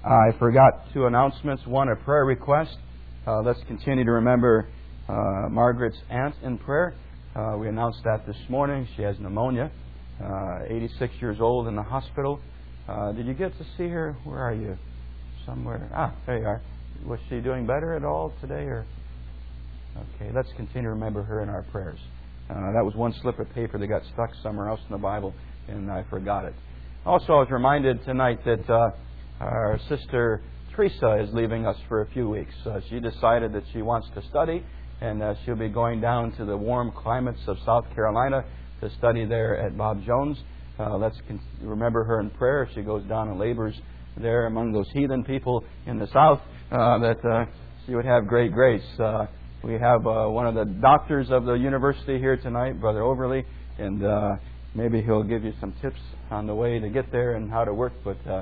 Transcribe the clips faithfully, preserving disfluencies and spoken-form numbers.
I forgot two announcements. One, a prayer request. Uh, let's continue to remember uh, Margaret's aunt in prayer. Uh, we announced that this morning. She has pneumonia, uh, eighty-six years old in the hospital. Uh, did you get to see her? Where are you? Somewhere. Ah, there you are. Was she doing better at all today? Or okay, let's continue to remember her in our prayers. Uh, that was one slip of paper that got stuck somewhere else in the Bible, and I forgot it. Also, I was reminded tonight that uh, our sister Teresa is leaving us for a few weeks. Uh, she decided that she wants to study, and uh, she'll be going down to the warm climates of South Carolina to study there at Bob Jones. Uh, let's con- remember her in prayer. She goes down and labors there among those heathen people in the South, uh, that uh, she would have great grace. Uh, we have uh, one of the doctors of the university here tonight, Brother Overly, and uh, maybe he'll give you some tips on the way to get there and how to work. But uh,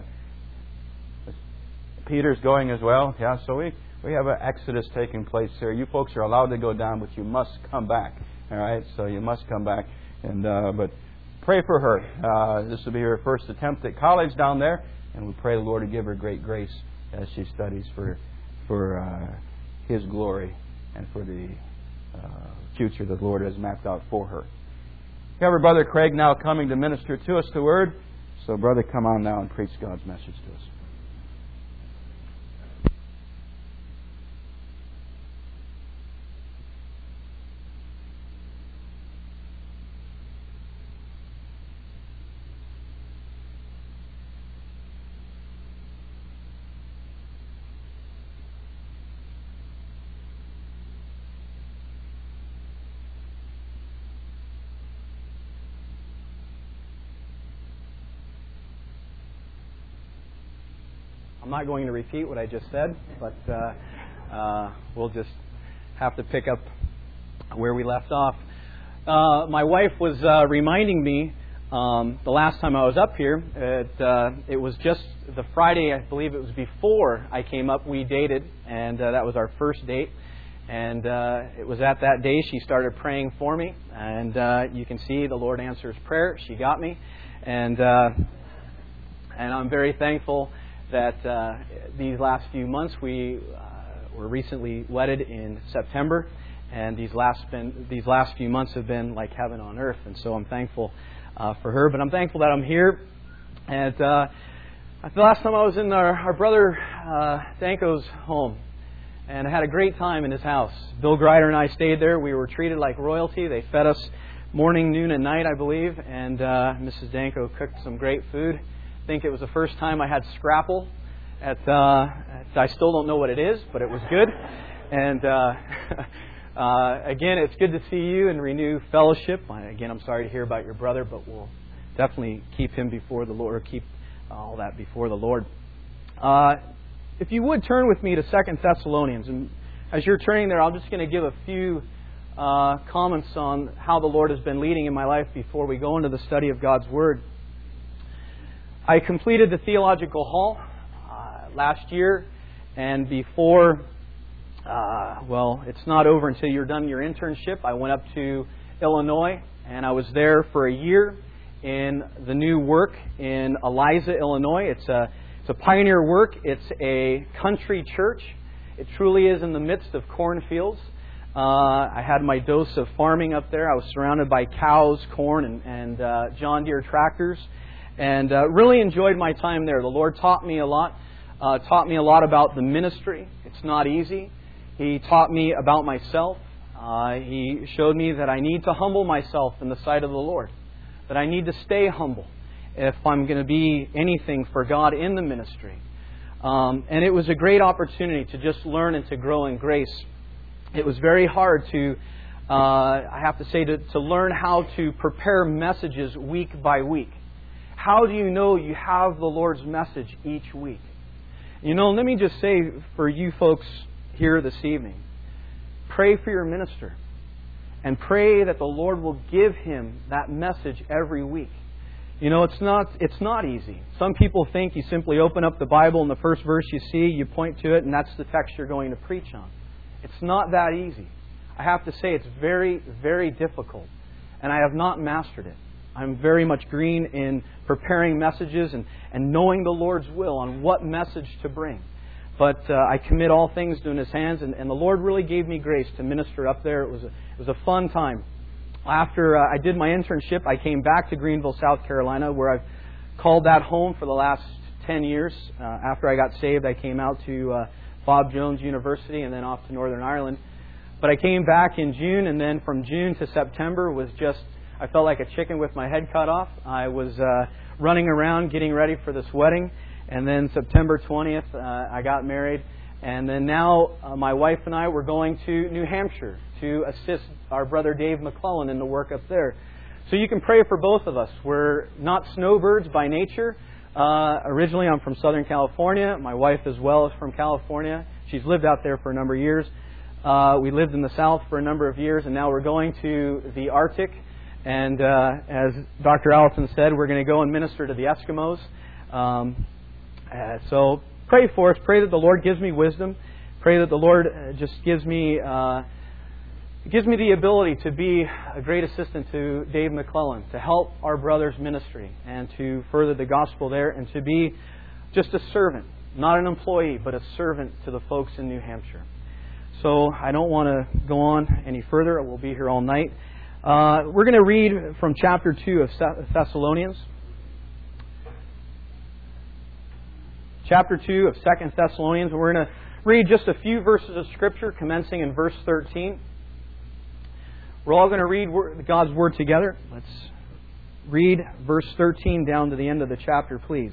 Peter's going as well. Yeah, so we, we have an exodus taking place here. You folks are allowed to go down, but you must come back. All right, so you must come back. And uh, but pray for her. Uh, this will be her first attempt at college down there, and we pray the Lord to give her great grace as she studies for for uh, His glory and for the uh, future that the Lord has mapped out for her. We have our Brother Craig now coming to minister to us the Word. So, Brother, come on now and preach God's message to us. I'm not going to repeat what I just said, but uh, uh, we'll just have to pick up where we left off. Uh, my wife was uh, reminding me um, the last time I was up here, it, uh, it was just the Friday, I believe it was before I came up, we dated, and uh, that was our first date. And uh, it was at that day she started praying for me, and uh, you can see the Lord answers prayer. She got me, and uh, and I'm very thankful that uh, these last few months, we uh, were recently wedded in September, and these last been, these last few months have been like heaven on earth, and so I'm thankful uh, for her. But I'm thankful that I'm here. And uh, the last time I was in our, our brother uh, Danko's home, and I had a great time in his house. Bill Grider and I stayed there. We were treated like royalty. They fed us morning, noon, and night, I believe, and uh, Missus Danko cooked some great food. I think it was the first time I had scrapple. At, uh, I still don't know what it is, but it was good. And uh, uh, again, it's good to see you and renew fellowship. Again, I'm sorry to hear about your brother, but we'll definitely keep him before the Lord, or keep all that before the Lord. Uh, if you would turn with me to Second Thessalonians, and as you're turning there, I'm just going to give a few uh, comments on how the Lord has been leading in my life before we go into the study of God's Word. I completed the Theological Hall uh, last year, and before, uh, well, it's not over until you're done your internship. I went up to Illinois, and I was there for a year in the new work in Eliza, Illinois. It's a, it's a pioneer work. It's a country church. It truly is in the midst of cornfields. Uh, I had my dose of farming up there. I was surrounded by cows, corn, and, and uh, John Deere tractors. And uh, really enjoyed my time there. The Lord taught me a lot. Uh, taught me a lot about the ministry. It's not easy. He taught me about myself. Uh, he showed me that I need to humble myself in the sight of the Lord. That I need to stay humble if I'm going to be anything for God in the ministry. Um, and it was a great opportunity to just learn and to grow in grace. It was very hard to, uh, I have to say, to, to learn how to prepare messages week by week. How do you know you have the Lord's message each week? You know, let me just say for you folks here this evening, pray for your minister and pray that the Lord will give him that message every week. You know, it's not it's not easy. Some people think you simply open up the Bible and the first verse you see, you point to it, and that's the text you're going to preach on. It's not that easy. I have to say it's very, very difficult, and I have not mastered it. I'm very much green in preparing messages and, and knowing the Lord's will on what message to bring. But uh, I commit all things to His hands, and, and the Lord really gave me grace to minister up there. It was a, it was a fun time. After uh, I did my internship, I came back to Greenville, South Carolina, where I've called that home for the last ten years. Uh, after I got saved, I came out to uh, Bob Jones University and then off to Northern Ireland. But I came back in June, and then from June to September was just, I felt like a chicken with my head cut off. I was uh, running around getting ready for this wedding. And then September twentieth, uh, I got married. And then now uh, my wife and I were going to New Hampshire to assist our brother Dave McClellan in the work up there. So you can pray for both of us. We're not snowbirds by nature. Uh, originally, I'm from Southern California. My wife as well is from California. She's lived out there for a number of years. Uh, we lived in the South for a number of years, and now we're going to the Arctic. And uh, as Doctor Allison said, we're going to go and minister to the Eskimos. Um, uh, so pray for us. Pray that the Lord gives me wisdom. Pray that the Lord just gives me uh, gives me the ability to be a great assistant to Dave McClellan, to help our brother's ministry and to further the gospel there, and to be just a servant, not an employee, but a servant to the folks in New Hampshire. So I don't want to go on any further. We'll be here all night. Uh, we're going to read from chapter two of Thessalonians. Chapter two of Second Thessalonians. We're going to read just a few verses of Scripture, commencing in verse thirteen. We're all going to read God's Word together. Let's read verse thirteen down to the end of the chapter, please.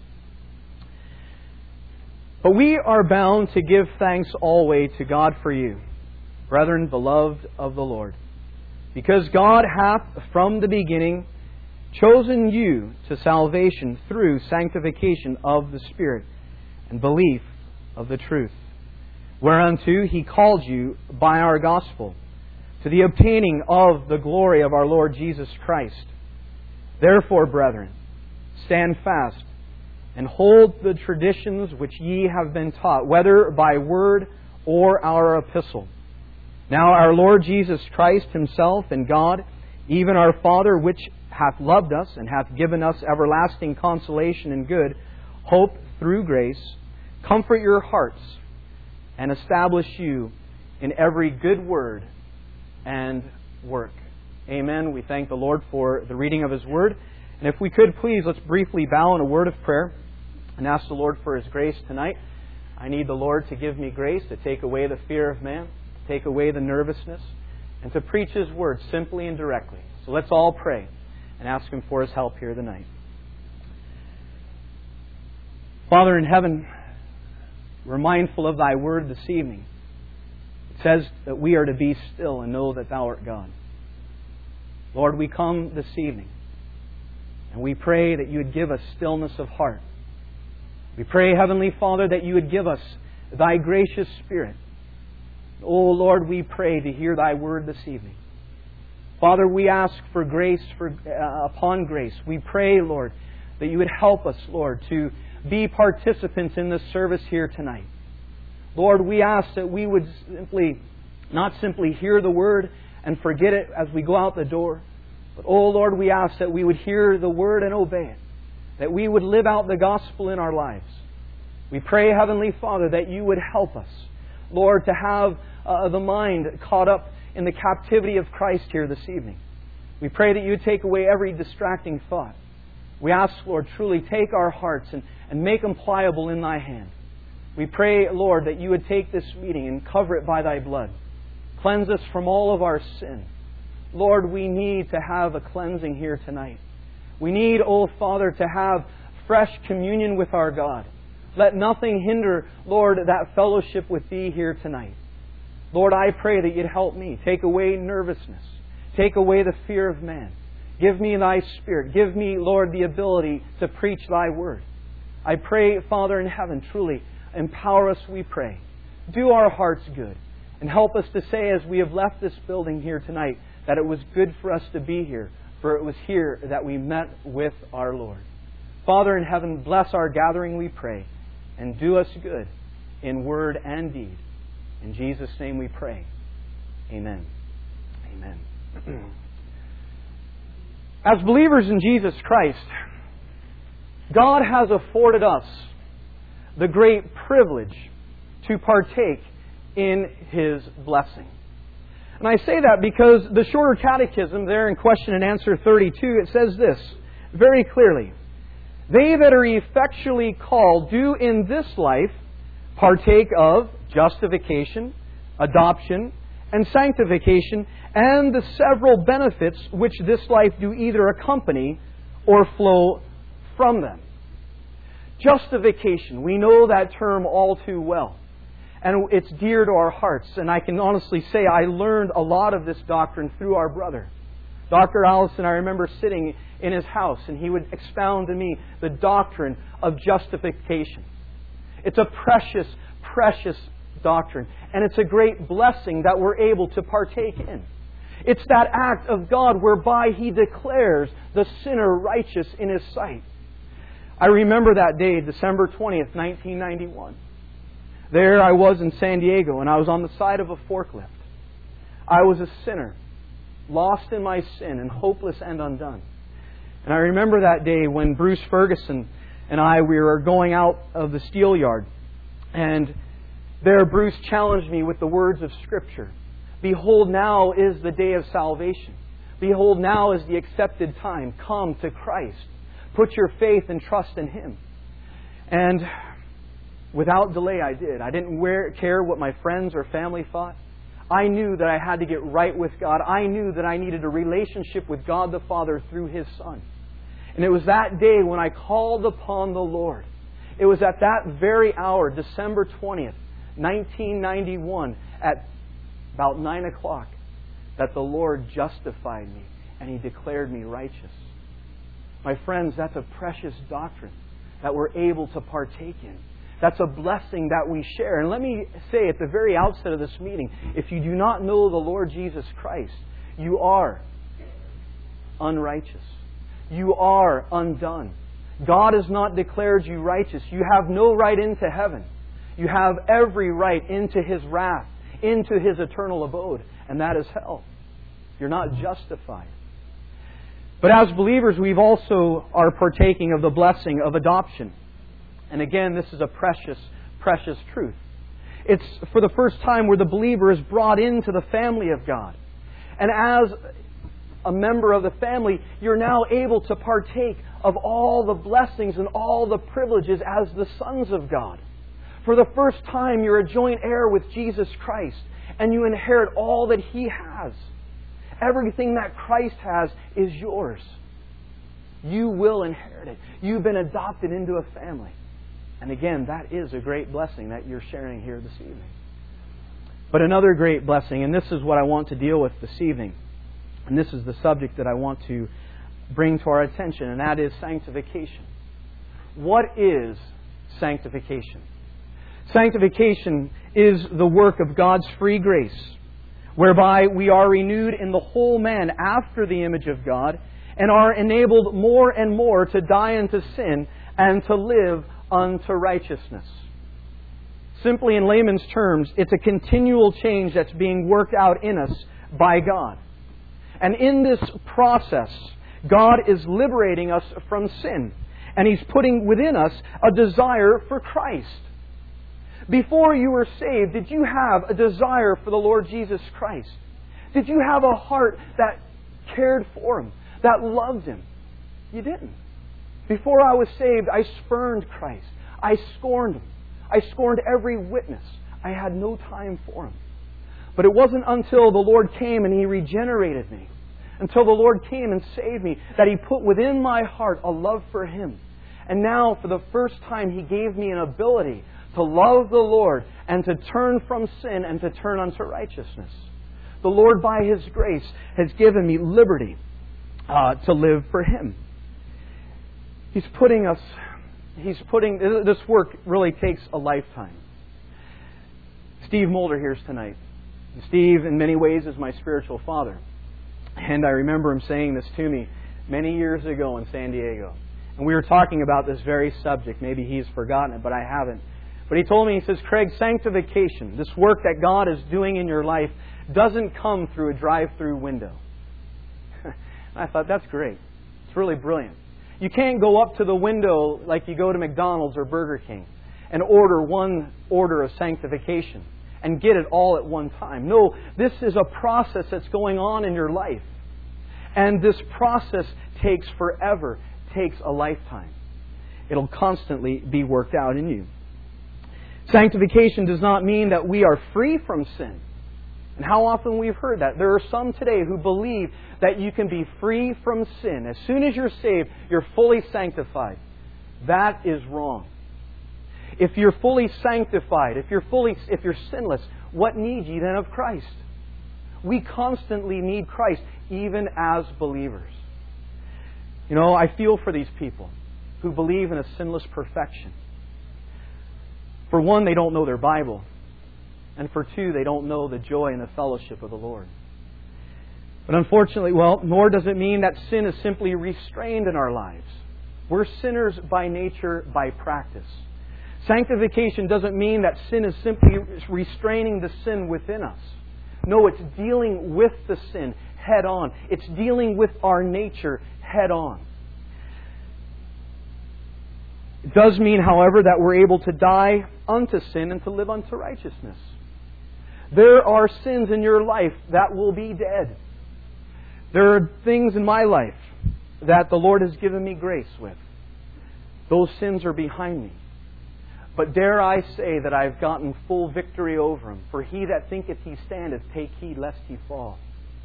But we are bound to give thanks always to God for you, brethren, beloved of the Lord, because God hath from the beginning chosen you to salvation through sanctification of the Spirit and belief of the truth, whereunto He called you by our gospel, to the obtaining of the glory of our Lord Jesus Christ. Therefore, brethren, stand fast and hold the traditions which ye have been taught, whether by word or our epistle. Now our Lord Jesus Christ Himself and God, even our Father, which hath loved us and hath given us everlasting consolation and good hope through grace, comfort your hearts and establish you in every good word and work. Amen. We thank the Lord for the reading of His Word. And if we could, please, let's briefly bow in a word of prayer and ask the Lord for His grace tonight. I need the Lord to give me grace to take away the fear of man, to take away the nervousness, and to preach His Word simply and directly. So let's all pray and ask Him for His help here tonight. Father in heaven, we're mindful of Thy Word this evening. It says that we are to be still and know that Thou art God. Lord, we come this evening and we pray that You would give us stillness of heart. We pray, Heavenly Father, that You would give us Thy gracious Spirit. Oh Lord, we pray to hear Thy Word this evening. Father, we ask for grace for, uh, upon grace. We pray, Lord, that You would help us, Lord, to be participants in this service here tonight. Lord, we ask that we would simply, not simply hear the Word and forget it as we go out the door, but, oh Lord, we ask that we would hear the Word and obey it, that we would live out the gospel in our lives. We pray, Heavenly Father, that You would help us, Lord, to have uh, the mind caught up in the captivity of Christ here this evening. We pray that You would take away every distracting thought. We ask, Lord, truly take our hearts and, and make them pliable in Thy hand. We pray, Lord, that You would take this meeting and cover it by Thy blood. Cleanse us from all of our sin. Lord, we need to have a cleansing here tonight. We need, oh Father, to have fresh communion with our God. Let nothing hinder, Lord, that fellowship with Thee here tonight. Lord, I pray that You'd help me. Take away nervousness. Take away the fear of man. Give me Thy Spirit. Give me, Lord, the ability to preach Thy Word. I pray, Father in heaven, truly, empower us, we pray. Do our hearts good. And help us to say, as we have left this building here tonight, that it was good for us to be here. For it was here that we met with our Lord. Father in heaven, bless our gathering, we pray. And do us good in word and deed. In Jesus' name we pray. Amen. Amen. As believers in Jesus Christ, God has afforded us the great privilege to partake in His blessing. And I say that because the Shorter Catechism there in question and answer thirty-two, it says this very clearly. They that are effectually called do in this life partake of justification, adoption, and sanctification, and the several benefits which this life do either accompany or flow from them. Justification, we know that term all too well. And it's dear to our hearts. And I can honestly say I learned a lot of this doctrine through our brother. Doctor Allison, I remember sitting in his house and he would expound to me the doctrine of justification. It's a precious, precious doctrine. And it's a great blessing that we're able to partake in. It's that act of God whereby He declares the sinner righteous in His sight. I remember that day, December twentieth, nineteen ninety-one. There I was in San Diego, and I was on the side of a forklift. I was a sinner, lost in my sin and hopeless and undone. And I remember that day when Bruce Ferguson and I, we were going out of the steel yard. And there Bruce challenged me with the words of Scripture. Behold, now is the day of salvation. Behold, now is the accepted time. Come to Christ. Put your faith and trust in Him. And without delay I did. I didn't wear, care what my friends or family thought. I knew that I had to get right with God. I knew that I needed a relationship with God the Father through His Son. And it was that day when I called upon the Lord. It was at that very hour, December twentieth, nineteen ninety-one, at about nine o'clock, that the Lord justified me and He declared me righteous. My friends, that's a precious doctrine that we're able to partake in. That's a blessing that we share. And let me say at the very outset of this meeting, if you do not know the Lord Jesus Christ, you are unrighteous. You are undone. God has not declared you righteous. You have no right into heaven. You have every right into His wrath, into His eternal abode, and that is hell. You're not justified. But as believers, we've also are partaking of the blessing of adoption. And again, this is a precious, precious truth. It's for the first time where the believer is brought into the family of God. And as a member of the family, you're now able to partake of all the blessings and all the privileges as the sons of God. For the first time, you're a joint heir with Jesus Christ, and you inherit all that He has. Everything that Christ has is yours. You will inherit it. You've been adopted into a family. And again, that is a great blessing that you're sharing here this evening. But another great blessing, and this is what I want to deal with this evening, and this is the subject that I want to bring to our attention, and that is sanctification. What is sanctification? Sanctification is the work of God's free grace, whereby we are renewed in the whole man after the image of God, and are enabled more and more to die unto sin and to live unto righteousness. Simply in layman's terms, it's a continual change that's being worked out in us by God. And in this process, God is liberating us from sin. And He's putting within us a desire for Christ. Before you were saved, did you have a desire for the Lord Jesus Christ? Did you have a heart that cared for Him, that loved Him? You didn't. Before I was saved, I spurned Christ. I scorned Him. I scorned every witness. I had no time for Him. But it wasn't until the Lord came and He regenerated me, until the Lord came and saved me, that He put within my heart a love for Him. And now, for the first time, He gave me an ability to love the Lord and to turn from sin and to turn unto righteousness. The Lord, by His grace, has given me liberty uh, to live for Him. He's putting us, He's putting, this work really takes a lifetime. Steve Mulder here's tonight. Steve, in many ways, is my spiritual father. And I remember him saying this to me many years ago in San Diego. And we were talking about this very subject. Maybe he's forgotten it, but I haven't. But he told me, he says, Craig, sanctification, this work that God is doing in your life, doesn't come through a drive-through window. I thought, that's great. It's really brilliant. You can't go up to the window like you go to McDonald's or Burger King and order one order of sanctification and get it all at one time. No, this is a process that's going on in your life. And this process takes forever, takes a lifetime. It'll constantly be worked out in you. Sanctification does not mean that we are free from sin. And how often we've heard that. There are some today who believe that you can be free from sin. As soon as you're saved, you're fully sanctified. That is wrong. If you're fully sanctified, if you're fully, if you're sinless, what need ye then of Christ? We constantly need Christ, even as believers. You know, I feel for these people who believe in a sinless perfection. For one, they don't know their Bible. And for two, they don't know the joy and the fellowship of the Lord. But unfortunately, well, nor does it mean that sin is simply restrained in our lives. We're sinners by nature, by practice. Sanctification doesn't mean that sin is simply restraining the sin within us. No, it's dealing with the sin head on. It's dealing with our nature head on. It does mean, however, that we're able to die unto sin and to live unto righteousness. There are sins in your life that will be dead. There are things in my life that the Lord has given me grace with. Those sins are behind me. But dare I say that I've gotten full victory over them. For he that thinketh he standeth, take heed lest he fall.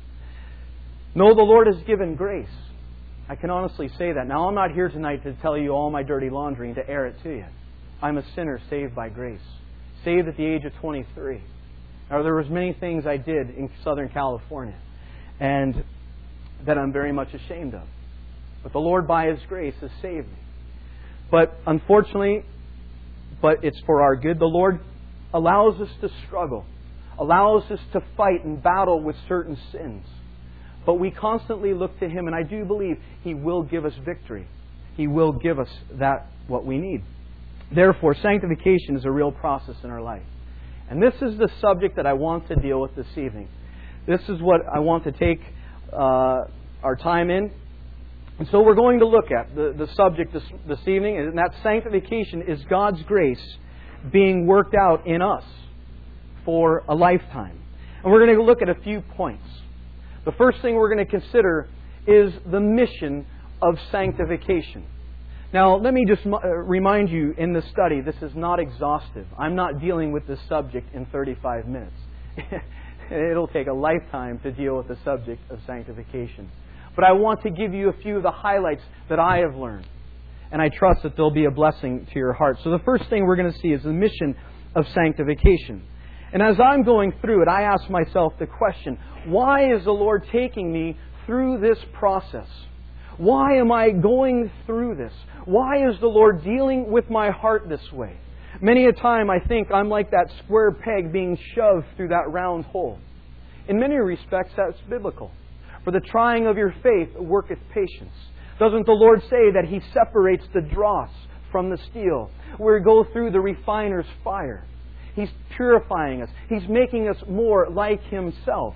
No, the Lord has given grace. I can honestly say that. Now, I'm not here tonight to tell you all my dirty laundry and to air it to you. I'm a sinner saved by grace. Saved at the age of twenty-three. Now, there was many things I did in Southern California and that I'm very much ashamed of. But the Lord, by His grace, has saved me. But unfortunately, but it's for our good. The Lord allows us to struggle, allows us to fight and battle with certain sins. But we constantly look to Him, and I do believe He will give us victory. He will give us that, what we need. Therefore, sanctification is a real process in our life. And this is the subject that I want to deal with this evening. This is what I want to take uh, our time in. And so we're going to look at the, the subject this, this evening, and that sanctification is God's grace being worked out in us for a lifetime. And we're going to look at a few points. The first thing we're going to consider is the mission of sanctification. Now, let me just remind you in this study, this is not exhaustive. I'm not dealing with this subject in thirty-five minutes. It'll take a lifetime to deal with the subject of sanctification. But I want to give you a few of the highlights that I have learned. And I trust that they'll be a blessing to your heart. So the first thing we're going to see is the mission of sanctification. And as I'm going through it, I ask myself the question, why is the Lord taking me through this process? Why am I going through this? Why is the Lord dealing with my heart this way? Many a time I think I'm like that square peg being shoved through that round hole. In many respects, that's biblical. For the trying of your faith worketh patience. Doesn't the Lord say that He separates the dross from the steel? We go through the refiner's fire. He's purifying us. He's making us more like Himself.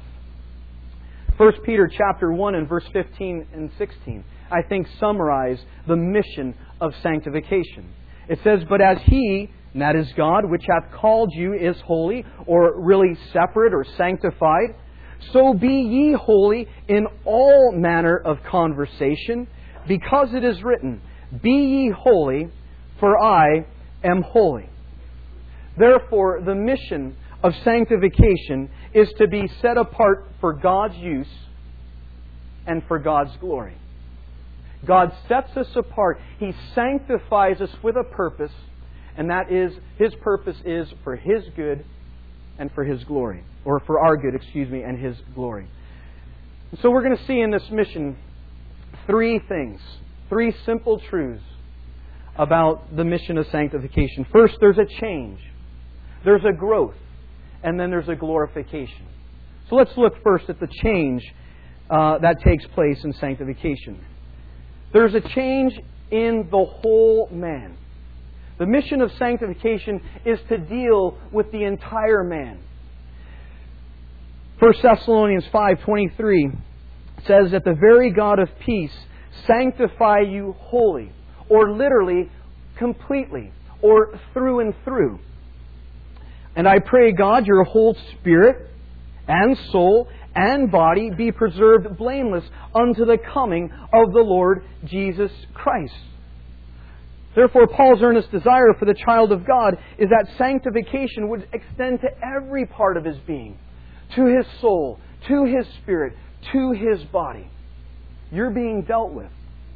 First Peter chapter one and verse fifteen and sixteen, I think, summarize the mission of sanctification. It says, "But as He, and that is God, which hath called you, is holy," or really separate or sanctified, "so be ye holy in all manner of conversation, because it is written, Be ye holy, for I am holy." Therefore, the mission of sanctification is to be set apart for God's use and for God's glory. God sets us apart. He sanctifies us with a purpose, and that is, His purpose is for His good and for His glory. Or for our good, excuse me, and His glory. So we're going to see in this mission three things, three simple truths about the mission of sanctification. First, there's a change. There's a growth. And then there's a glorification. So let's look first at the change uh, that takes place in sanctification. There's a change in the whole man. The mission of sanctification is to deal with the entire man. First Thessalonians five twenty-three says that the very God of peace sanctify you wholly, or literally, completely, or through and through. And I pray, God, your whole spirit and soul and body be preserved blameless unto the coming of the Lord Jesus Christ. Therefore, Paul's earnest desire for the child of God is that sanctification would extend to every part of his being, to his soul, to his spirit, to his body. You're being dealt with.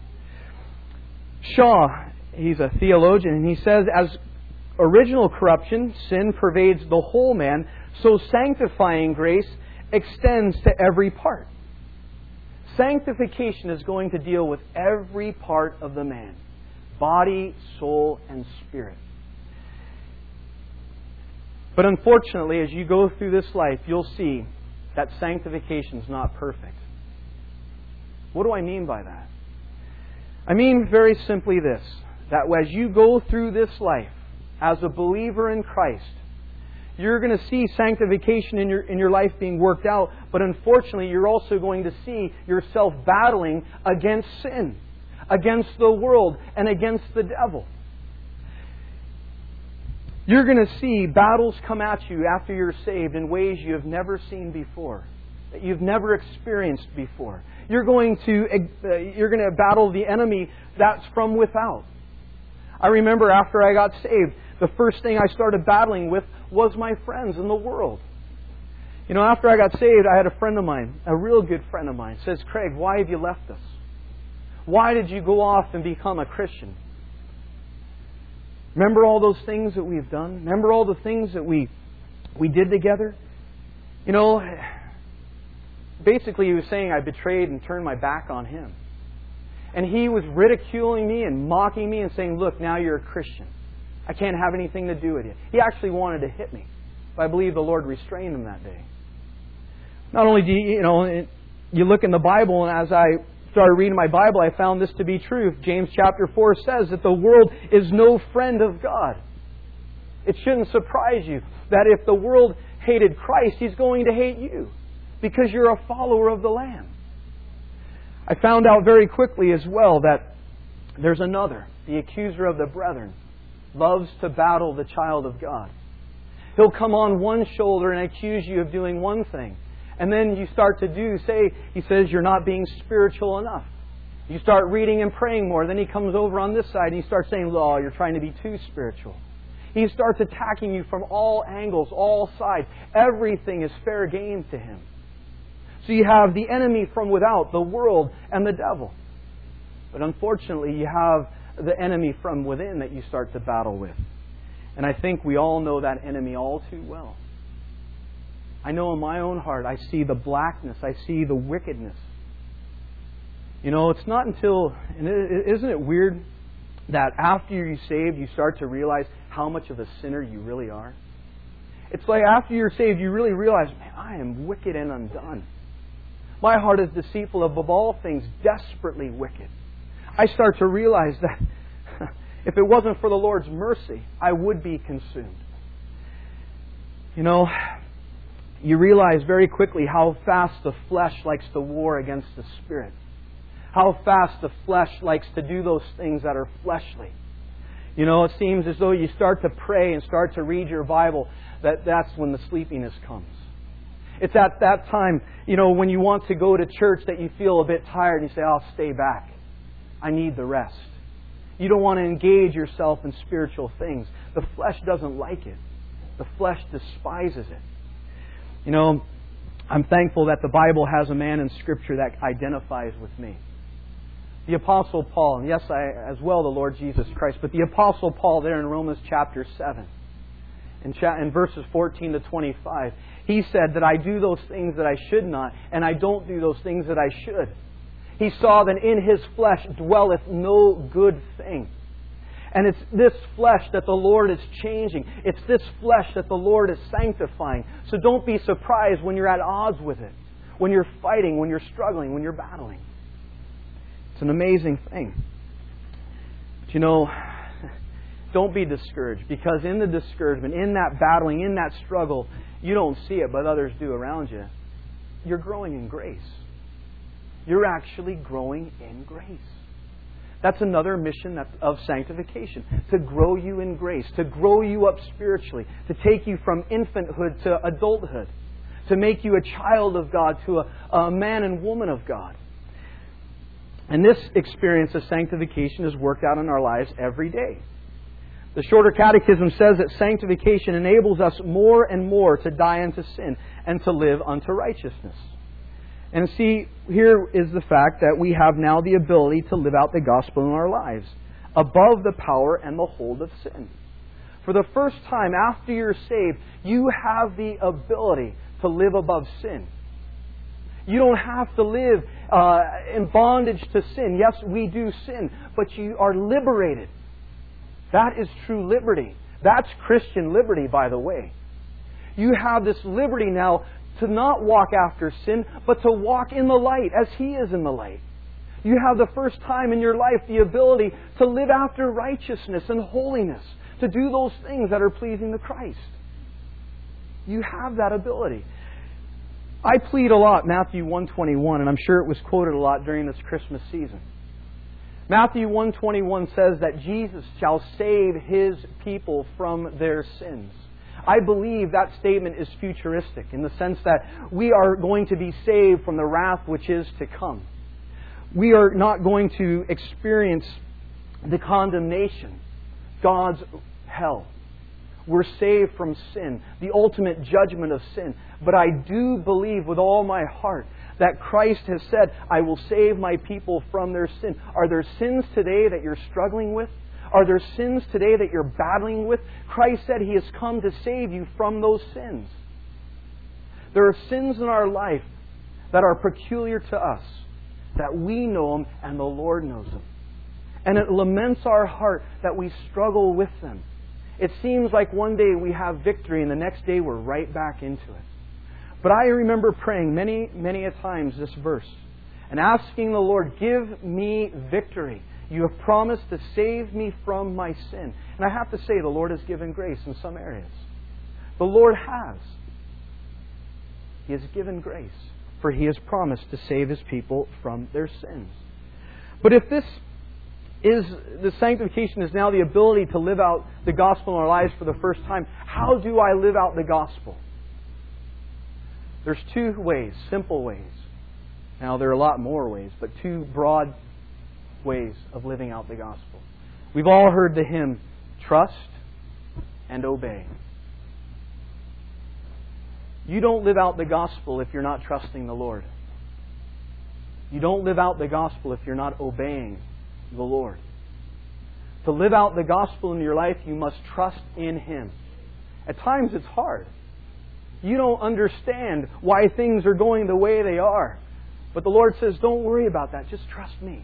Shaw, he's a theologian, and he says, as original corruption, sin pervades the whole man, so sanctifying grace extends to every part. Sanctification is going to deal with every part of the man. Body, soul, and spirit. But unfortunately, as you go through this life, you'll see that sanctification is not perfect. What do I mean by that? I mean very simply this, that as you go through this life as a believer in Christ, you're going to see sanctification in your, in your life being worked out, but unfortunately, you're also going to see yourself battling against sin, against the world, and against the devil. You're going to see battles come at you after you're saved in ways you have never seen before, that you've never experienced before. You're going to uh, you're going to battle the enemy that's from without. I remember after I got saved, the first thing I started battling with was my friends in the world. You know, after I got saved, I had a friend of mine, a real good friend of mine, says, "Craig, why have you left us? Why did you go off and become a Christian? Remember all those things that we've done? Remember all the things that we we did together?" You know, basically he was saying I betrayed and turned my back on him. And he was ridiculing me and mocking me and saying, "Look, now you're a Christian. I can't have anything to do with you." He actually wanted to hit me. But I believe the Lord restrained him that day. Not only do you, you know, you look in the Bible, and as I started reading my Bible, I found this to be true. James chapter four says that the world is no friend of God. It shouldn't surprise you that if the world hated Christ, He's going to hate you because you're a follower of the Lamb. I found out very quickly as well that there's another, the accuser of the brethren, loves to battle the child of God. He'll come on one shoulder and accuse you of doing one thing. And then you start to do, say, he says you're not being spiritual enough. You start reading and praying more. Then he comes over on this side and he starts saying, "Oh, you're trying to be too spiritual." He starts attacking you from all angles, all sides. Everything is fair game to him. So you have the enemy from without, the world and the devil. But unfortunately, you have the enemy from within that you start to battle with. And I think we all know that enemy all too well. I know in my own heart, I see the blackness. I see the wickedness. You know, it's not until... And isn't it weird that after you're saved, you start to realize how much of a sinner you really are? It's like after you're saved, you really realize, man, I am wicked and undone. My heart is deceitful above all things, desperately wicked. I start to realize that if it wasn't for the Lord's mercy, I would be consumed. You know... You realize very quickly how fast the flesh likes to war against the Spirit. How fast the flesh likes to do those things that are fleshly. You know, it seems as though you start to pray and start to read your Bible, that that's when the sleepiness comes. It's at that time, you know, when you want to go to church that you feel a bit tired and you say, "I'll stay back. I need the rest." You don't want to engage yourself in spiritual things. The flesh doesn't like it. The flesh despises it. You know, I'm thankful that the Bible has a man in Scripture that identifies with me. The Apostle Paul, and yes, I, as well the Lord Jesus Christ, but the Apostle Paul there in Romans chapter seven, in, cha- in verses fourteen to twenty-five, he said that I do those things that I should not, and I don't do those things that I should. He saw that in his flesh dwelleth no good thing. And it's this flesh that the Lord is changing. It's this flesh that the Lord is sanctifying. So don't be surprised when you're at odds with it. When you're fighting, when you're struggling, when you're battling. It's an amazing thing. But you know, don't be discouraged. Because in the discouragement, in that battling, in that struggle, you don't see it, but others do around you. You're growing in grace. you're actually growing in grace. That's another mission of sanctification, to grow you in grace, to grow you up spiritually, to take you from infanthood to adulthood, to make you a child of God, to a, a man and woman of God. And this experience of sanctification is worked out in our lives every day. The Shorter Catechism says that sanctification enables us more and more to die unto sin and to live unto righteousness. And see, here is the fact that we have now the ability to live out the gospel in our lives, above the power and the hold of sin. For the first time after you're saved, you have the ability to live above sin. You don't have to live uh, in bondage to sin. Yes, we do sin, but you are liberated. That is true liberty. That's Christian liberty, by the way. You have this liberty now to not walk after sin, but to walk in the light as He is in the light. You have the first time in your life the ability to live after righteousness and holiness, to do those things that are pleasing to Christ. You have that ability. I plead a lot Matthew one twenty-one, and I'm sure it was quoted a lot during this Christmas season. Matthew one twenty-one says that Jesus shall save His people from their sins. I believe that statement is futuristic in the sense that we are going to be saved from the wrath which is to come. We are not going to experience the condemnation, God's hell. We're saved from sin, the ultimate judgment of sin. But I do believe with all my heart that Christ has said, I will save my people from their sin. Are there sins today that you're struggling with? Are there sins today that you're battling with? Christ said He has come to save you from those sins. There are sins in our life that are peculiar to us, that we know them and the Lord knows them. And it laments our heart that we struggle with them. It seems like one day we have victory and the next day we're right back into it. But I remember praying many, many a times this verse and asking the Lord, give me victory. You have promised to save me from my sin. And I have to say, the Lord has given grace in some areas. The Lord has. He has given grace, for He has promised to save His people from their sins. But if this is, the sanctification is now the ability to live out the gospel in our lives for the first time, how do I live out the gospel? There's two ways, simple ways. Now, there are a lot more ways, but two broad ways of living out the gospel. We've all heard the hymn, trust and obey. You don't live out the gospel if you're not trusting the Lord. You don't live out the gospel if you're not obeying the Lord. To live out the gospel in your life, you must trust in Him. At times it's hard. You don't understand why things are going the way they are. But the Lord says, don't worry about that. Just trust me.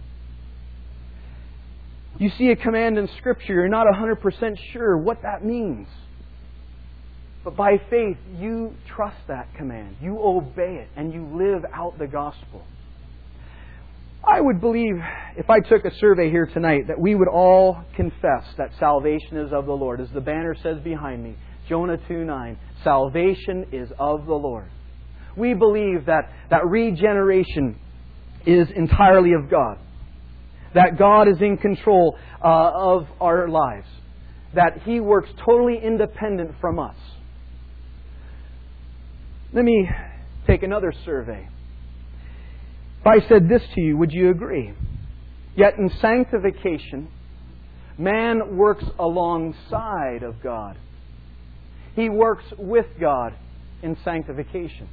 You see a command in Scripture, you're not one hundred percent sure what that means. But by faith, you trust that command. You obey it and you live out the gospel. I would believe, if I took a survey here tonight, that we would all confess that salvation is of the Lord. As the banner says behind me, Jonah two nine, salvation is of the Lord. We believe that, that regeneration is entirely of God. That God is in control uh, of our lives. That He works totally independent from us. Let me take another survey. If I said this to you, would you agree? Yet in sanctification, man works alongside of God. He works with God in sanctification.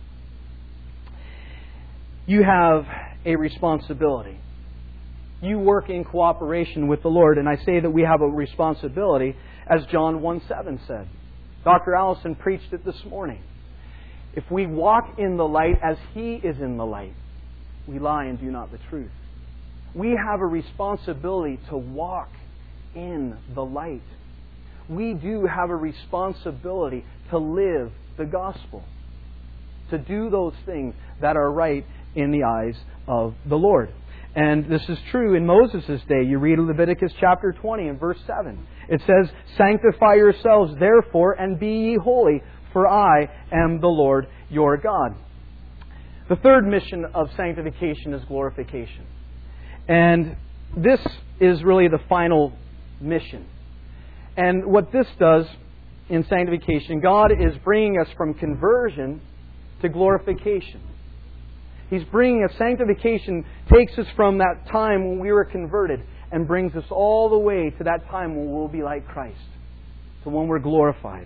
You have a responsibility. You work in cooperation with the Lord. And I say that we have a responsibility, as John one seven said. Doctor Allison preached it this morning. If we walk in the light as He is in the light, we lie and do not the truth. We have a responsibility to walk in the light. We do have a responsibility to live the gospel. To do those things that are right in the eyes of the Lord. And this is true in Moses' day. You read Leviticus chapter twenty and verse seven. It says, sanctify yourselves therefore and be ye holy, for I am the Lord your God. The third mission of sanctification is glorification. And this is really the final mission. And what this does in sanctification, God is bringing us from conversion to glorification. He's bringing us, sanctification takes us from that time when we were converted and brings us all the way to that time when we'll be like Christ, to when we're glorified.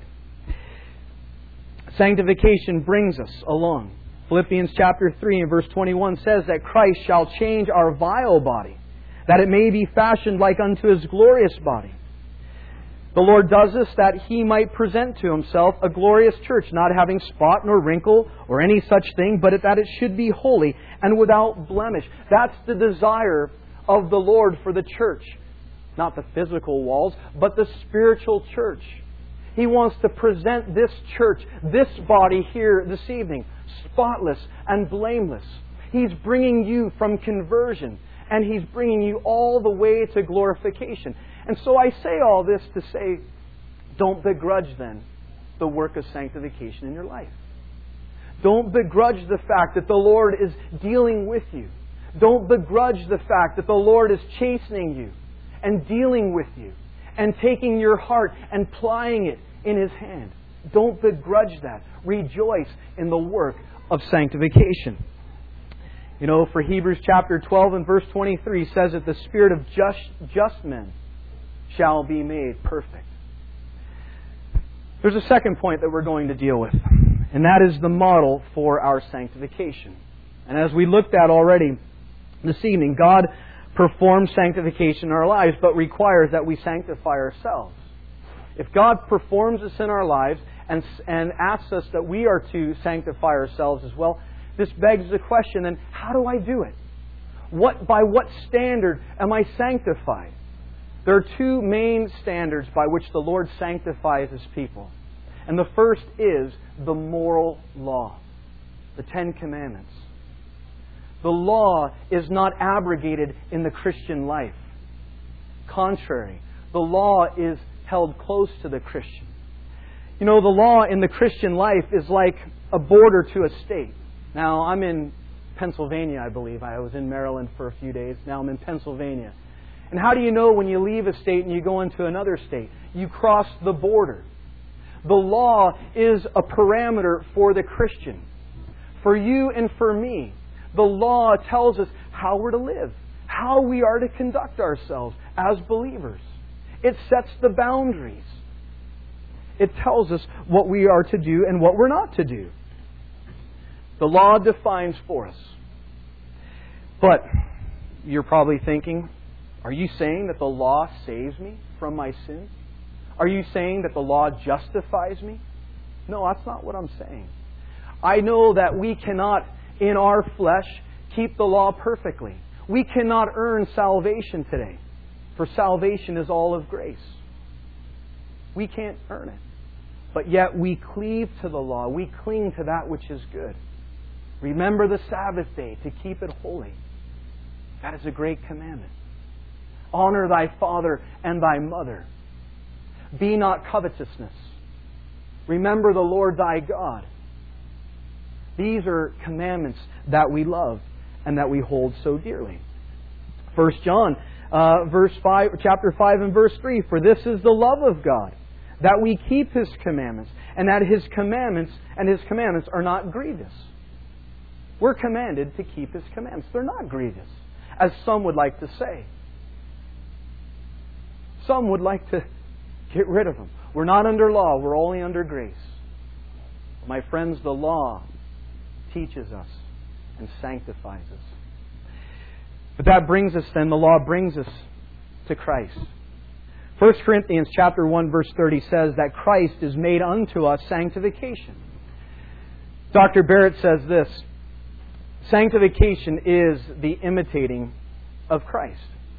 Sanctification brings us along. Philippians chapter three and verse twenty-one says that Christ shall change our vile body, that it may be fashioned like unto His glorious body. The Lord does this that He might present to Himself a glorious church, not having spot nor wrinkle or any such thing, but that it should be holy and without blemish. That's the desire of the Lord for the church. Not the physical walls, but the spiritual church. He wants to present this church, this body here this evening, spotless and blameless. He's bringing you from conversion, and He's bringing you all the way to glorification. And so I say all this to say, don't begrudge then the work of sanctification in your life. Don't begrudge the fact that the Lord is dealing with you. Don't begrudge the fact that the Lord is chastening you and dealing with you and taking your heart and plying it in His hand. Don't begrudge that. Rejoice in the work of sanctification. You know, for Hebrews chapter twelve and verse twenty-three says that the spirit of just, just men shall be made perfect. There's a second point that we're going to deal with, and that is the model for our sanctification. And as we looked at already this evening, God performs sanctification in our lives, but requires that we sanctify ourselves. If God performs this in our lives and, and asks us that we are to sanctify ourselves as well, this begs the question, then, how do I do it? What, by what standard am I sanctified? There are two main standards by which the Lord sanctifies His people. And the first is the moral law, the Ten Commandments. The law is not abrogated in the Christian life. Contrary, the law is held close to the Christian. You know, the law in the Christian life is like a border to a state. Now, I'm in Pennsylvania, I believe. I was in Maryland for a few days. Now I'm in Pennsylvania. And how do you know when you leave a state and you go into another state? You cross the border. The law is a parameter for the Christian. For you and for me, the law tells us how we're to live, how we are to conduct ourselves as believers. It sets the boundaries. It tells us what we are to do and what we're not to do. The law defines for us. But you're probably thinking, are you saying that the law saves me from my sins? Are you saying that the law justifies me? No, that's not what I'm saying. I know that we cannot, in our flesh, keep the law perfectly. We cannot earn salvation today, for salvation is all of grace. We can't earn it. But yet we cleave to the law. We cling to that which is good. Remember the Sabbath day to keep it holy. That is a great commandment. Honor thy father and thy mother. Be not covetousness. Remember the Lord thy God. These are commandments that we love and that we hold so dearly. First John, uh, verse five, chapter five and verse three. For this is the love of God, that we keep His commandments, and that His commandments and His commandments are not grievous. We're commanded to keep His commandments. They're not grievous, as some would like to say. Some would like to get rid of them. We're not under law. We're only under grace. My friends, the law teaches us and sanctifies us. But that brings us then, the law brings us to Christ. First Corinthians chapter one verse thirty says that Christ is made unto us sanctification. Doctor Barrett says this, sanctification is the imitating of Christ.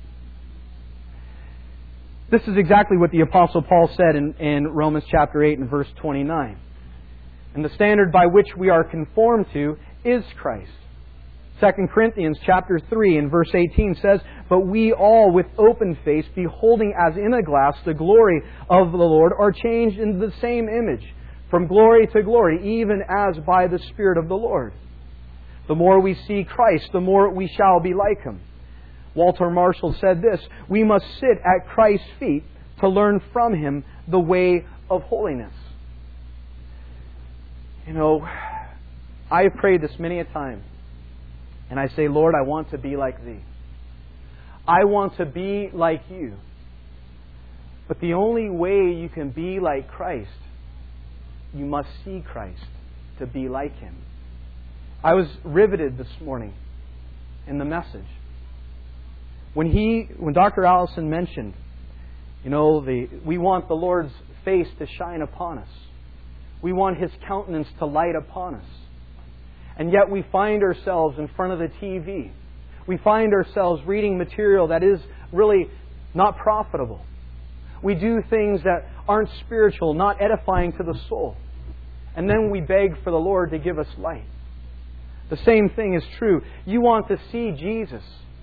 This is exactly what the Apostle Paul said in, in Romans chapter eight and verse twenty-nine. And the standard by which we are conformed to is Christ. Second Corinthians chapter three and verse eighteen says, but we all with open face, beholding as in a glass the glory of the Lord, are changed into the same image, from glory to glory, even as by the Spirit of the Lord. The more we see Christ, the more we shall be like Him. Walter Marshall said this, we must sit at Christ's feet to learn from Him the way of holiness. You know, I have prayed this many a time. And I say, Lord, I want to be like Thee. I want to be like You. But the only way you can be like Christ, you must see Christ to be like Him. I was riveted this morning in the message. When he, when Doctor Allison mentioned, you know, the we want the Lord's face to shine upon us. We want His countenance to light upon us. And yet we find ourselves in front of the T V. We find ourselves reading material that is really not profitable. We do things that aren't spiritual, not edifying to the soul. And then we beg for the Lord to give us light. The same thing is true. You want to see Jesus,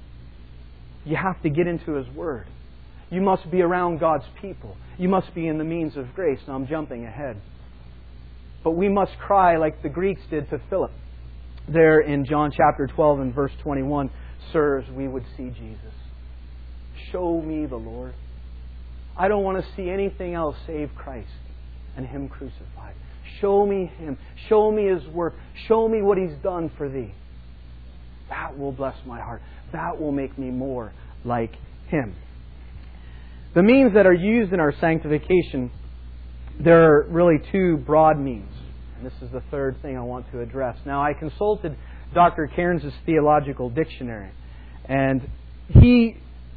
you have to get into His Word. You must be around God's people. You must be in the means of grace. Now I'm jumping ahead. But we must cry like the Greeks did to Philip. There in John chapter twelve and verse twenty-one, sirs, we would see Jesus. Show me the Lord. I don't want to see anything else save Christ and Him crucified. Show me Him. Show me His work. Show me what He's done for Thee. That will bless my heart. That will make me more like Him. The means that are used in our sanctification, there are really two broad means. And this is the third thing I want to address. Now, I consulted Doctor Cairns' Theological Dictionary, and he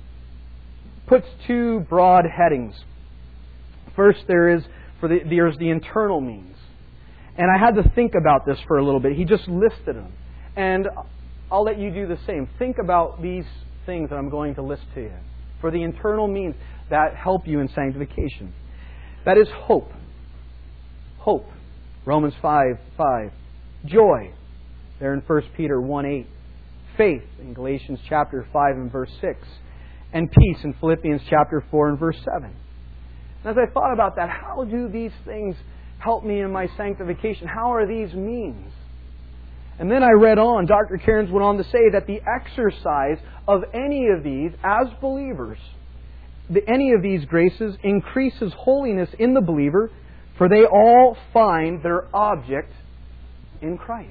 puts two broad headings. First, there is for the, there's the internal means. And I had to think about this for a little bit. He just listed them. And I'll let you do the same. Think about these things that I'm going to list to you. For the internal means that help you in sanctification. That is hope. Hope. Romans five five. Joy. There in First Peter one eight. Faith in Galatians chapter five and verse six. And peace in Philippians chapter four and verse seven. And as I thought about that, how do these things help me in my sanctification? How are these means? And then I read on. Doctor Cairns went on to say that the exercise of any of these as believers, the, any of these graces increases holiness in the believer, for they all find their object in Christ.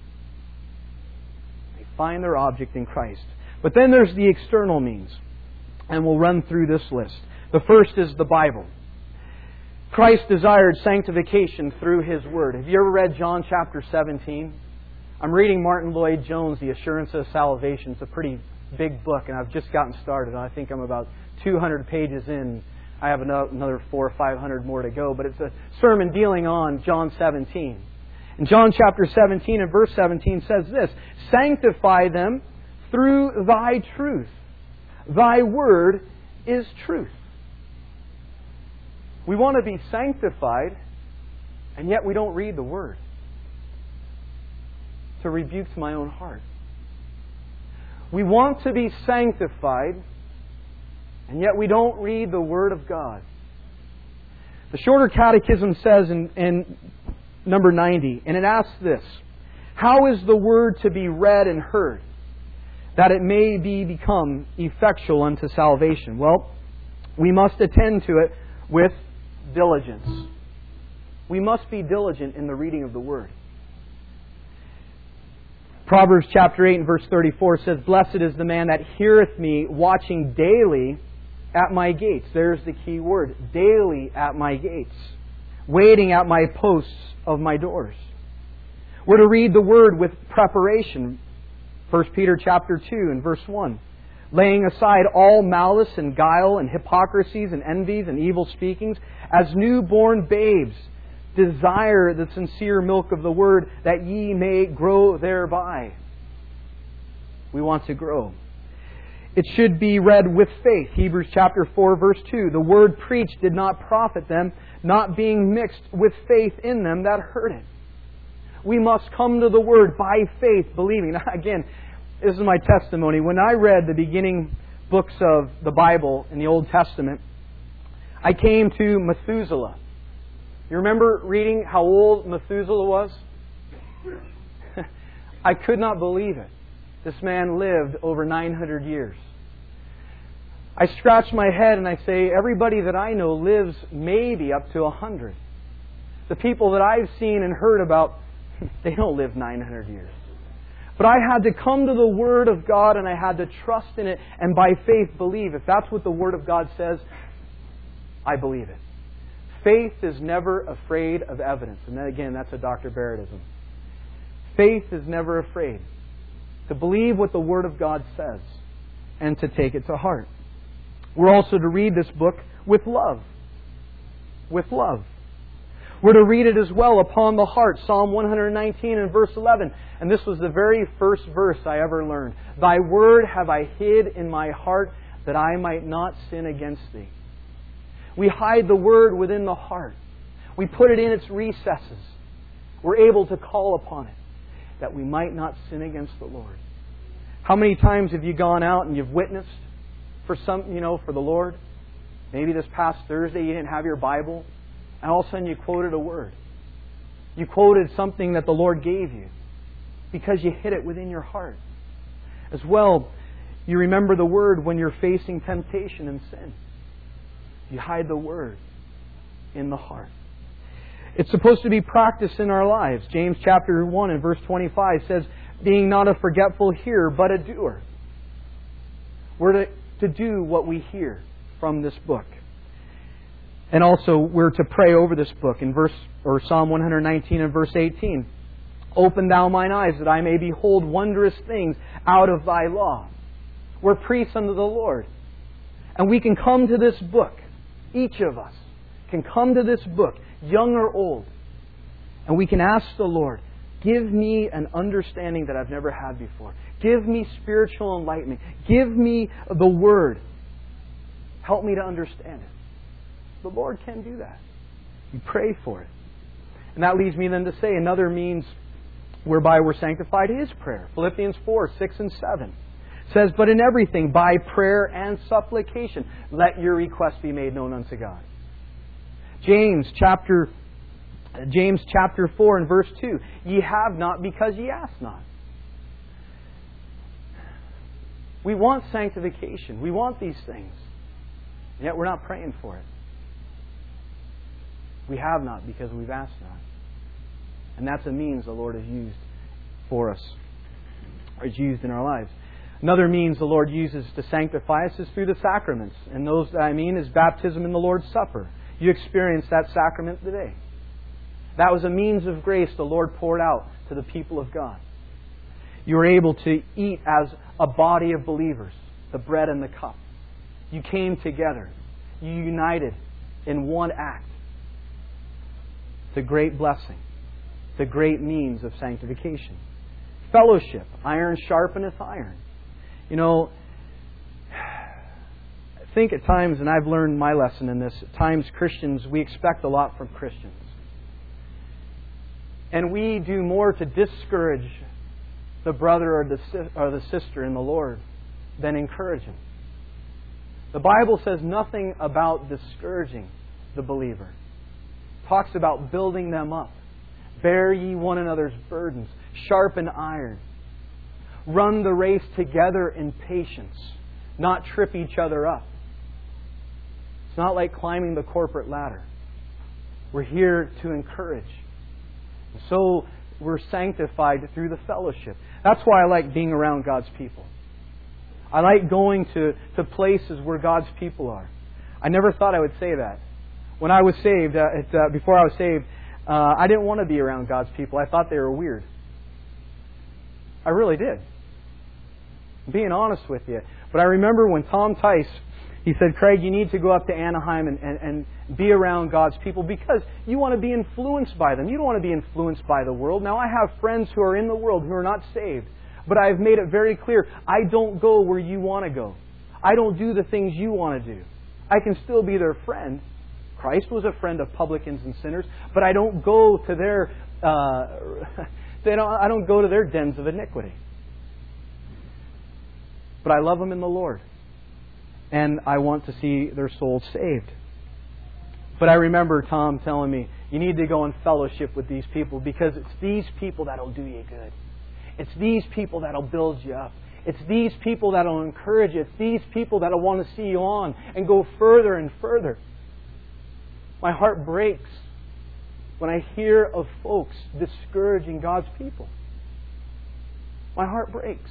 They find their object in Christ. But then there's the external means. And we'll run through this list. The first is the Bible. Christ desired sanctification through His Word. Have you ever read John chapter seventeen? I'm reading Martin Lloyd-Jones' The Assurance of Salvation. It's a pretty big book, and I've just gotten started. I think I'm about two hundred pages in. I have another four or five hundred more to go, but it's a sermon dealing on John seventeen. And John chapter seventeen and verse seventeen says this, sanctify them through Thy truth. Thy Word is truth. We want to be sanctified, and yet we don't read the Word. It's a rebuke to my own heart. We want to be sanctified, and yet we don't read the Word of God. The Shorter Catechism says in, in number ninety, and it asks this, how is the Word to be read and heard, that it may be become effectual unto salvation? Well, we must attend to it with diligence. We must be diligent in the reading of the Word. Proverbs chapter eight and verse thirty-four says, blessed is the man that heareth me, watching daily at my gates. There's the key word. Daily at my gates. Waiting at my posts of my doors. We're to read the Word with preparation. First Peter chapter two and verse one. Laying aside all malice and guile and hypocrisies and envies and evil speakings, as newborn babes, desire the sincere milk of the Word, that ye may grow thereby. We want to grow. It should be read with faith. Hebrews chapter four verse two. The word preached did not profit them, not being mixed with faith in them that heard it. We must come to the Word by faith, believing. Now, again, this is my testimony. When I read the beginning books of the Bible in the Old Testament, I came to Methuselah. You remember reading how old Methuselah was? I could not believe it. This man lived over nine hundred years. I scratch my head and I say, everybody that I know lives maybe up to one hundred. The people that I've seen and heard about, they don't live nine hundred years. But I had to come to the Word of God and I had to trust in it and by faith believe. If that's what the Word of God says, I believe it. Faith is never afraid of evidence. And then again, that's a Doctor Barrettism. Faith is never afraid to believe what the Word of God says and to take it to heart. We're also to read this book with love. With love. We're to read it as well upon the heart. Psalm one nineteen and verse eleven. And this was the very first verse I ever learned. Thy word have I hid in my heart that I might not sin against Thee. We hide the Word within the heart. We put it in its recesses. We're able to call upon it that we might not sin against the Lord. How many times have you gone out and you've witnessed for some, you know, for the Lord? Maybe this past Thursday you didn't have your Bible and all of a sudden you quoted a word. You quoted something that the Lord gave you because you hid it within your heart. As well, you remember the Word when you're facing temptation and sin. You hide the Word in the heart. It's supposed to be practiced in our lives. James chapter one and verse twenty-five says, being not a forgetful hearer, but a doer. We're to, to do what we hear from this book. And also we're to pray over this book in verse or Psalm one nineteen and verse eighteen. Open thou mine eyes that I may behold wondrous things out of thy law. We're priests unto the Lord. And we can come to this book. Each of us can come to this book, young or old. And we can ask the Lord, give me an understanding that I've never had before. Give me spiritual enlightenment. Give me the Word. Help me to understand it. The Lord can do that. You pray for it. And that leads me then to say another means whereby we're sanctified is prayer. Philippians four, six and seven says, but in everything by prayer and supplication let your requests be made known unto God. James chapter James chapter four and verse two, ye have not because ye ask not. We want sanctification. We want these things. And yet we're not praying for it. We have not because we've asked not. And that's a means the Lord has used for us, or is used in our lives. Another means the Lord uses to sanctify us is through the sacraments. And those that I mean is baptism and the Lord's Supper. You experienced that sacrament today. That was a means of grace the Lord poured out to the people of God. You were able to eat as a body of believers, the bread and the cup. You came together. You united in one act. The great blessing. The great means of sanctification. Fellowship. Iron sharpeneth iron. You know, I think at times, and I've learned my lesson in this, at times Christians, we expect a lot from Christians. And we do more to discourage the brother or the, or the sister in the Lord than encourage him. The Bible says nothing about discouraging the believer. It talks about building them up. Bear ye one another's burdens. Sharpen iron. Run the race together in patience. Not trip each other up. It's not like climbing the corporate ladder. We're here to encourage. And so we're sanctified through the fellowship. That's why I like being around God's people. I like going to, to places where God's people are. I never thought I would say that. When I was saved, uh, it, uh, before I was saved, uh, I didn't want to be around God's people. I thought they were weird. I really did. I'm being honest with you. But I remember when Tom Tice, he said, Craig, you need to go up to Anaheim and, and, and be around God's people because you want to be influenced by them. You don't want to be influenced by the world. Now, I have friends who are in the world who are not saved. But I've made it very clear, I don't go where you want to go. I don't do the things you want to do. I can still be their friend. Christ was a friend of publicans and sinners, but I don't go to their uh, they don't, I don't go to their dens of iniquity. But I love them in the Lord. And I want to see their souls saved. But I remember Tom telling me, you need to go in fellowship with these people because it's these people that'll do you good. It's these people that'll build you up. It's these people that'll encourage you. It's these people that'll want to see you on and go further and further. My heart breaks when I hear of folks discouraging God's people. My heart breaks.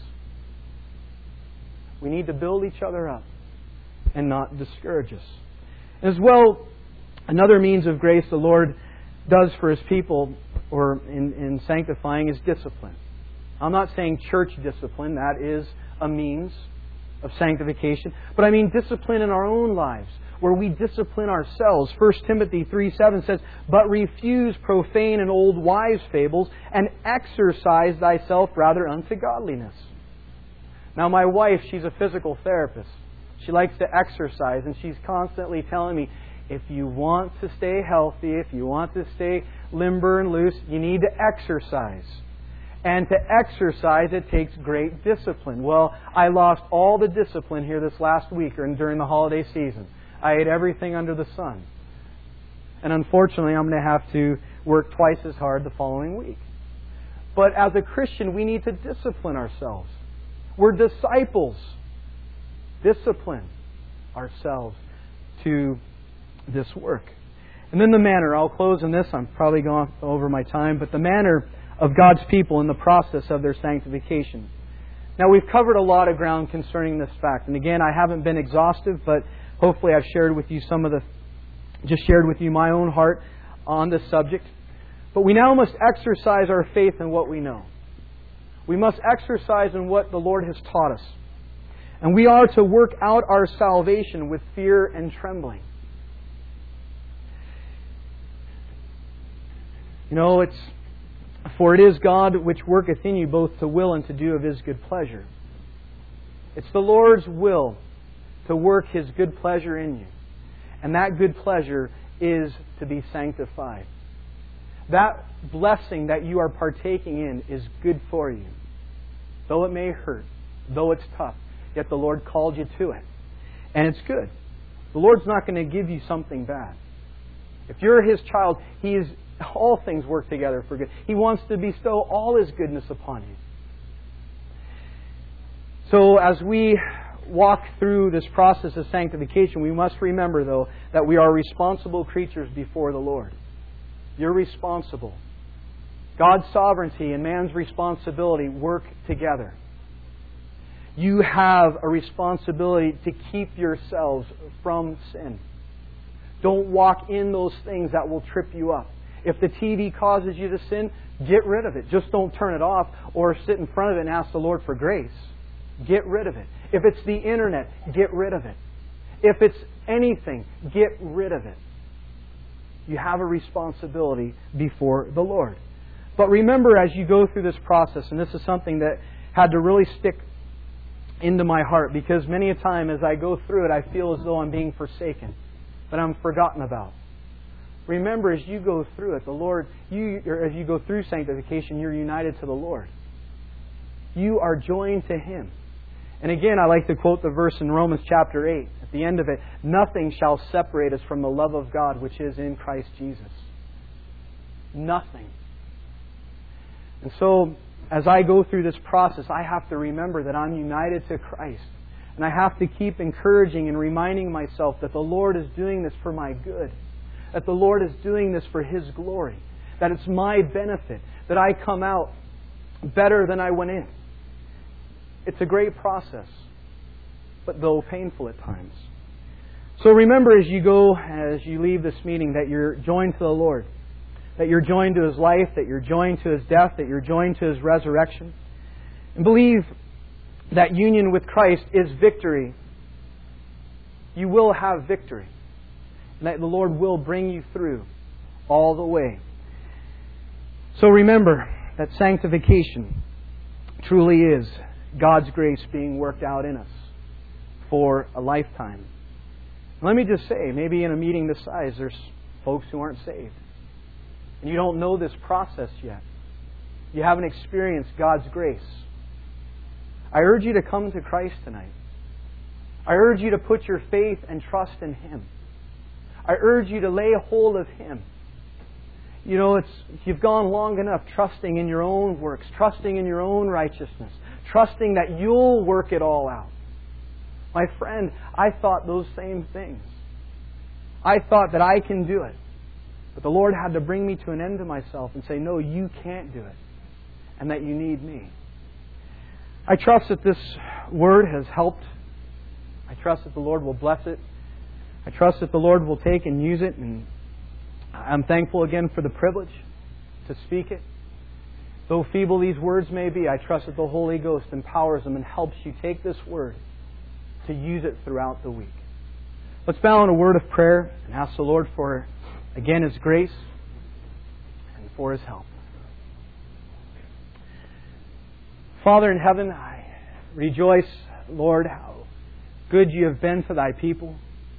We need to build each other up and not discourage us. As well, another means of grace the Lord does for His people, or in, in sanctifying, is discipline. I'm not saying church discipline. That is a means of sanctification. But I mean discipline in our own lives, where we discipline ourselves. First Timothy three seven says, "But refuse profane and old wives' fables, and exercise thyself rather unto godliness." Now my wife, she's a physical therapist. She likes to exercise, and she's constantly telling me, if you want to stay healthy, if you want to stay limber and loose, you need to exercise. And to exercise, it takes great discipline. Well, I lost all the discipline here this last week or during the holiday season. I ate everything under the sun. And unfortunately, I'm going to have to work twice as hard the following week. But as a Christian, we need to discipline ourselves. We're disciples. Discipline ourselves to this work. And then the manner. I'll close on this. I'm probably going over my time. But the manner of God's people in the process of their sanctification. Now, we've covered a lot of ground concerning this fact. And again, I haven't been exhaustive, but hopefully I've shared with you some of the, just shared with you my own heart on this subject. But we now must exercise our faith in what we know. We must exercise in what the Lord has taught us. And we are to work out our salvation with fear and trembling. You know, it's, "For it is God which worketh in you both to will and to do of His good pleasure." It's the Lord's will to work His good pleasure in you. And that good pleasure is to be sanctified. That blessing that you are partaking in is good for you. Though it may hurt, though it's tough, yet the Lord called you to it. And it's good. The Lord's not going to give you something bad. If you're His child, He is, all things work together for good. He wants to bestow all His goodness upon you. So as we walk through this process of sanctification, we must remember, though, that we are responsible creatures before the Lord. You're responsible. God's sovereignty and man's responsibility work together. You have a responsibility to keep yourselves from sin. Don't walk in those things that will trip you up. If the T V causes you to sin, get rid of it. Just don't turn it off or sit in front of it and ask the Lord for grace. Get rid of it. If it's the internet, get rid of it. If it's anything, get rid of it. You have a responsibility before the Lord. But remember, as you go through this process, and this is something that had to really stick into my heart, because many a time as I go through it, I feel as though I'm being forsaken, that I'm forgotten about. Remember, as you go through it, the Lord, you, or as you go through sanctification, you're united to the Lord. You are joined to Him. And again, I like to quote the verse in Romans chapter eight. At the end of it, "Nothing shall separate us from the love of God which is in Christ Jesus." Nothing. And so, as I go through this process, I have to remember that I'm united to Christ. And I have to keep encouraging and reminding myself that the Lord is doing this for my good. That the Lord is doing this for His glory. That it's my benefit. That I come out better than I went in. It's a great process, but though painful at times. So remember as you go, as you leave this meeting, that you're joined to the Lord. That you're joined to His life, that you're joined to His death, that you're joined to His resurrection. And believe that union with Christ is victory. You will have victory. And that the Lord will bring you through all the way. So remember that sanctification truly is God's grace being worked out in us for a lifetime. Let me just say, maybe in a meeting this size, there's folks who aren't saved. And you don't know this process yet. You haven't experienced God's grace. I urge you to come to Christ tonight. I urge you to put your faith and trust in Him. I urge you to lay hold of Him. you know, it's you've gone long enough trusting in your own works, trusting in your own righteousness, trusting that you'll work it all out. My friend, I thought those same things. I thought that I can do it. But the Lord had to bring me to an end to myself and say, no, you can't do it. And that you need me. I trust that this word has helped. I trust that the Lord will bless it. I trust that the Lord will take and use it. And I'm thankful again for the privilege to speak it. Though feeble these words may be, I trust that the Holy Ghost empowers them and helps you take this word to use it throughout the week. Let's bow in a word of prayer and ask the Lord for, again, His grace and for His help. Father in heaven, I rejoice, Lord, how good You have been to Thy people.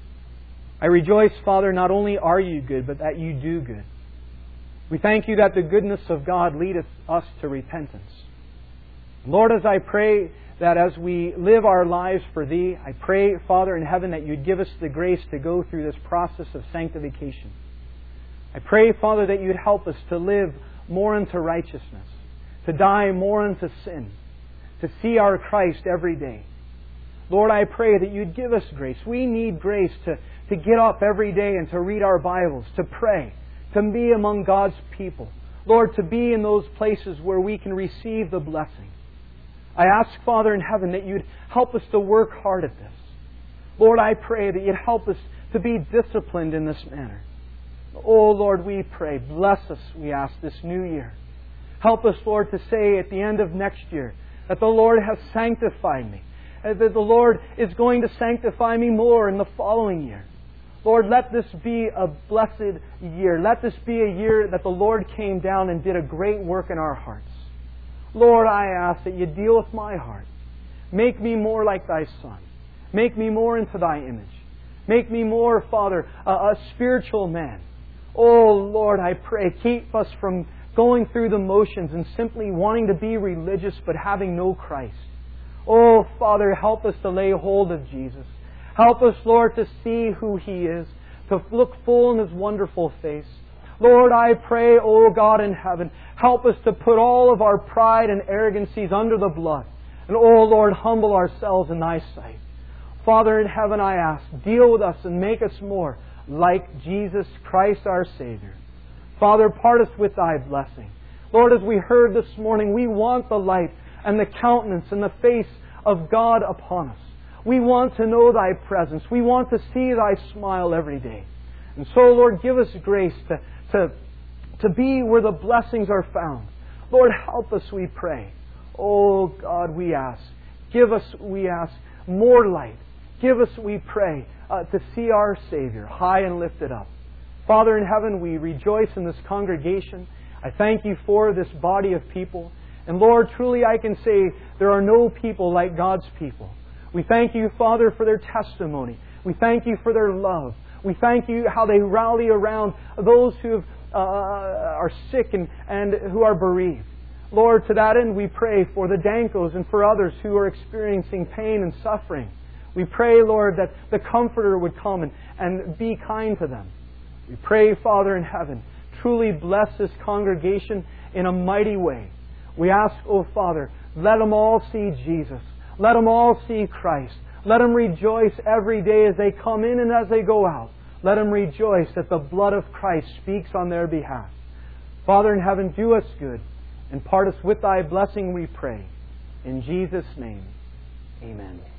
I rejoice, Father, not only are You good, but that You do good. We thank You that the goodness of God leadeth us to repentance. Lord, as I pray that as we live our lives for Thee, I pray, Father in heaven, that You'd give us the grace to go through this process of sanctification. I pray, Father, that You'd help us to live more into righteousness, to die more into sin, to see our Christ every day. Lord, I pray that You'd give us grace. We need grace to, to get up every day and to read our Bibles, to pray, to be among God's people. Lord, to be in those places where we can receive the blessing. I ask, Father in heaven, that You'd help us to work hard at this. Lord, I pray that You'd help us to be disciplined in this manner. Oh, Lord, we pray. Bless us, we ask, this new year. Help us, Lord, to say at the end of next year that the Lord has sanctified me, and that the Lord is going to sanctify me more in the following year. Lord, let this be a blessed year. Let this be a year that the Lord came down and did a great work in our hearts. Lord, I ask that You deal with my heart. Make me more like Thy Son. Make me more into Thy image. Make me more, Father, a, a spiritual man. Oh, Lord, I pray, keep us from going through the motions and simply wanting to be religious but having no Christ. Oh, Father, help us to lay hold of Jesus. Help us, Lord, to see who He is, to look full in His wonderful face. Lord, I pray, O God in heaven, help us to put all of our pride and arrogancies under the blood. And, oh Lord, humble ourselves in Thy sight. Father in heaven, I ask, deal with us and make us more like Jesus Christ our Savior. Father, part us with Thy blessing. Lord, as we heard this morning, we want the light and the countenance and the face of God upon us. We want to know Thy presence. We want to see Thy smile every day. And so, Lord, give us grace to, to, to be where the blessings are found. Lord, help us, we pray. Oh, God, we ask. Give us, we ask, more light. Give us, we pray, uh, to see our Savior high and lifted up. Father in heaven, we rejoice in this congregation. I thank You for this body of people. And Lord, truly I can say there are no people like God's people. We thank You, Father, for their testimony. We thank You for their love. We thank You how they rally around those who have, uh, are sick and, and who are bereaved. Lord, to that end we pray for the Dankos and for others who are experiencing pain and suffering. We pray, Lord, that the Comforter would come and, and be kind to them. We pray, Father in heaven, truly bless this congregation in a mighty way. We ask, oh Father, let them all see Jesus. Let them all see Christ. Let them rejoice every day as they come in and as they go out. Let them rejoice that the blood of Christ speaks on their behalf. Father in heaven, do us good and part us with Thy blessing, we pray. In Jesus' name, amen.